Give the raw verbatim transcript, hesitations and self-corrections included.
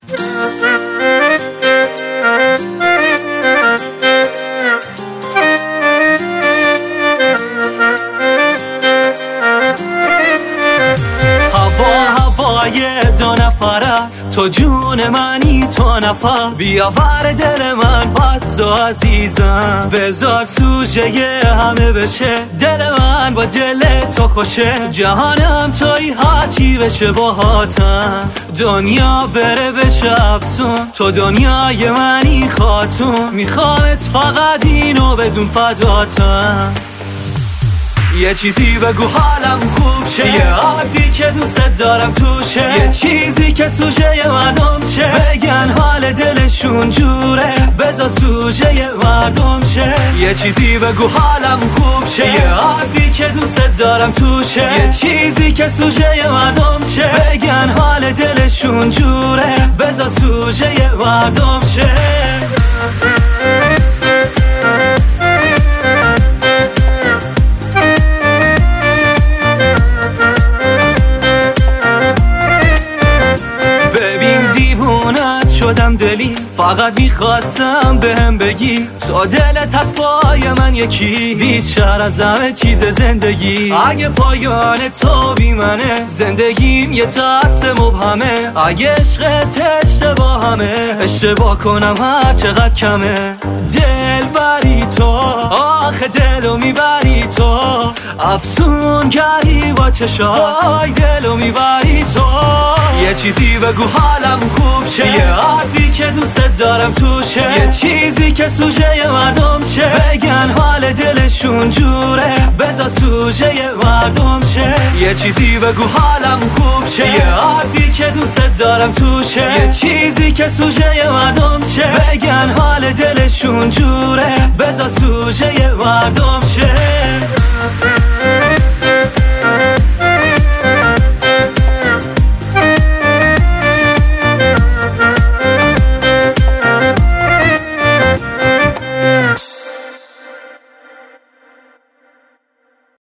دو نفره تو جون منی تو نفس بیاور دل من پس تو عزیزم بذار سوژه همه بشه دل من با دل تو خوشه جهانم توی هرچی بشه باهاتم دنیا بره بشه افسون تو دنیای منی خاتون میخوامت فقط اینو بدون فداتم یه چیزی بگو حالم خوب شه یه حرفی که دوست دارم توشه یه چیزی که سوژه مردم شه بگن حال دلشون جوره بذار سوژه مردم شه یه چیزی بگو حالم خوب شه یه حرفی که دوست دارم توشه یه چیزی که سوژه مردم شه بگن حال دلشون جوره بذار سوژه مردم شه شدم دلی فقط میخواستم بهم بگی تو دلت از پای من یکی بیشتر از همه چیز زندگی اگه پایان تو بی منه زندگیم یه ترس مبهمه اگه عشقت اشتباهمه اشتباه کنم هر چقدر کمه دل بری تو آخه دلو میبری تو افسون گری با چشای دلو میبری تو یه چیزی بگو حالم خوب شه یه حرفی که دوست دارم توشه یه چیزی که سوژه مردم شه بگن حال دلشون جوره بذار سوژه مردم شه یه چیزی بگو حالم خوب شه یه حرفی که دوست دارم توشه یه چیزی که سوژه مردم شه بگن حال دلشون جوره بذار سوژه مردم شه